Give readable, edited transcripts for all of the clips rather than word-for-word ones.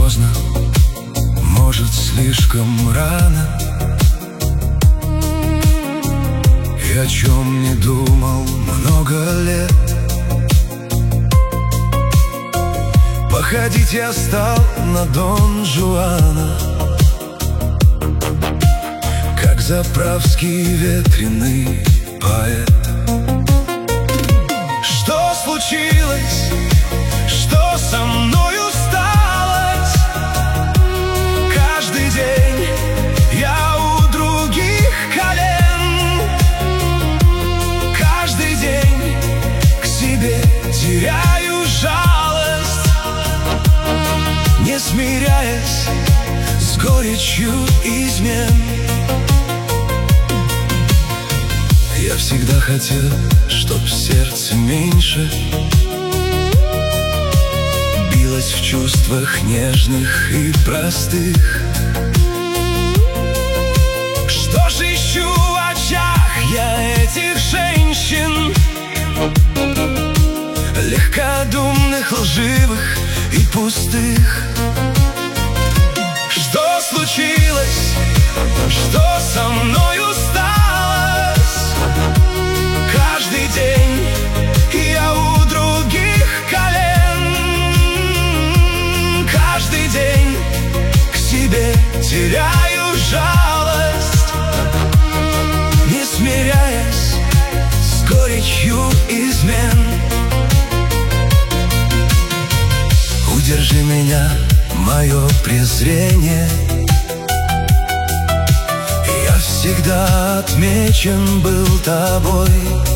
поздно, может, слишком рано. И о чем не думал много лет. Походить я стал на Дон Жуана, как заправский ветреный поэт. Что случилось? Что со мною сталось? Каждый день я у других колен. Каждый день к себе теряю жалость, не смиряясь с горечью измен. Я всегда хотел, чтоб сердце меньше билось в чувствах нежных и простых. Что же ищу в очах я этих женщин, легкодумных, лживых и пустых? Что случилось? Что со мною сталось? Каждый день я у других колен. Каждый день к себе теряю жалость, не смиряясь с горечью измен. Удержи меня, мое презрение, я всегда отмечен был тобой.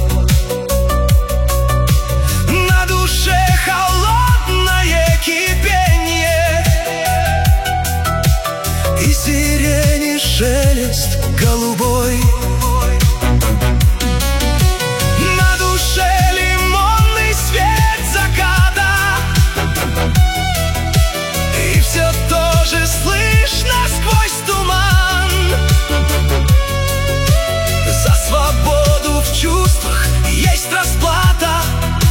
На душе холодное кипенье, и сирени шелест голубой. На душе лимонный свет заката, и все тоже слышно сквозь туман. За свободу в чувствах есть расплата.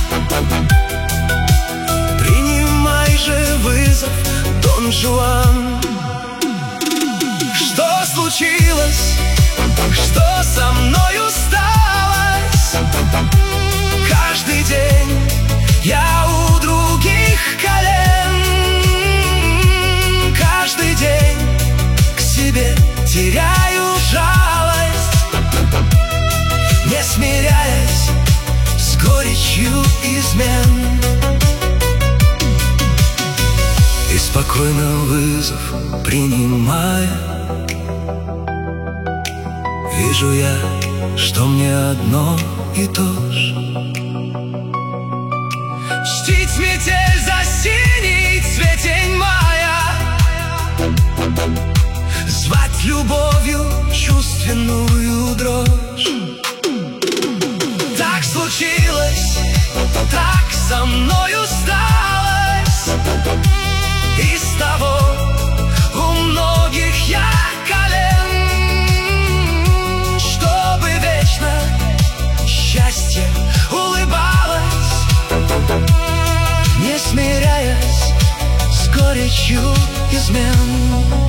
Принимай же вызов, Дон Жуан. Что случилось? Что со мною сталось? Каждый день я у других колен. Каждый день к себе теряю жалость, не смиряясь с горечью измен. И спокойно вызов принимая, вижу я, что мне одно и то же. Чтить метель за синий цветень мая, звать любовью чувственную дрожь. Так случилось, так со мною сталось. Из того у многих я колен, чтобы вечно счастье улыбалось, не смиряясь с горечью измен.